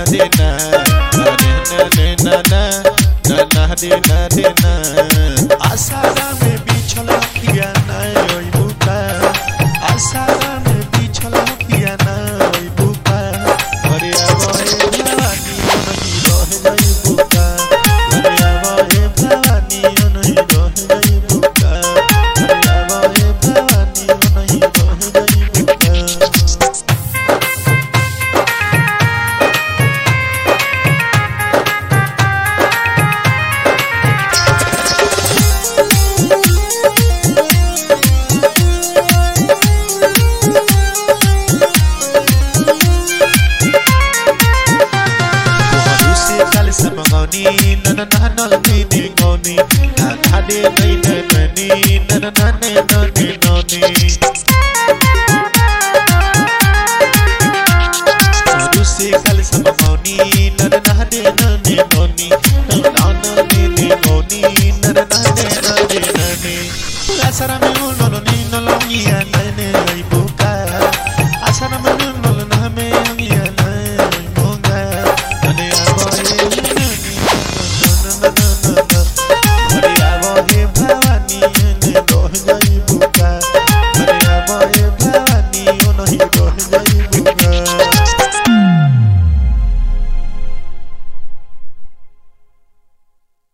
देना देना देना आसारा में बिछल पिया ना ओई बुका आसारा में बिछल पिया ना ओई बुका अरे आवए भवानी नहीं रह गई बुका अरे आवए भवानी नहीं रह गई बुका अरे आवए भवानी नहीं रह गई बुका